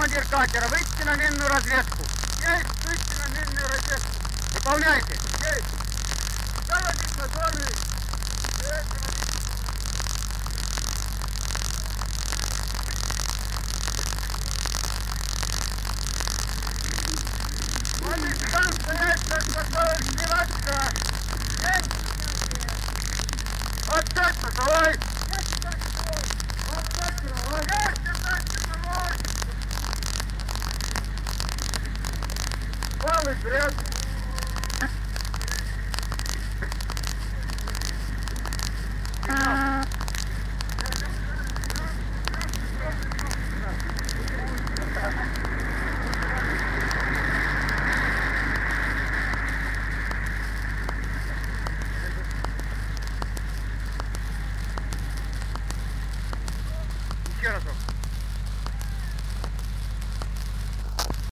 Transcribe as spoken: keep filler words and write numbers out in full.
командир катера, выйдите на минную разведку. Есть, выйдите на минную разведку. Выполняйте. Есть. Заводить моторы. Есть. Там стоять, как готовы сниматься. Есть. Отдать часовой. Есть, отдать часовой. Отдать часовой. Есть, отдать часовой. Правый вперед.